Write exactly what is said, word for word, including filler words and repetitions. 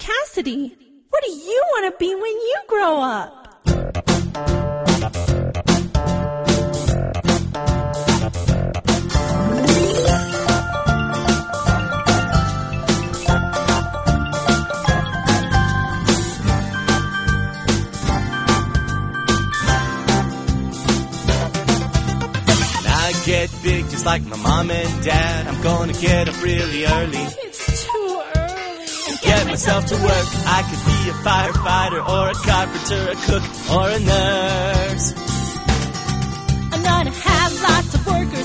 Cassidy, what do you want to be when you grow up? Get big just like my mom and dad. I'm gonna get up really early. It's too early. And get myself to work. I could be a firefighter or a carpenter, a cook or a nurse. I'm gonna have lots of workers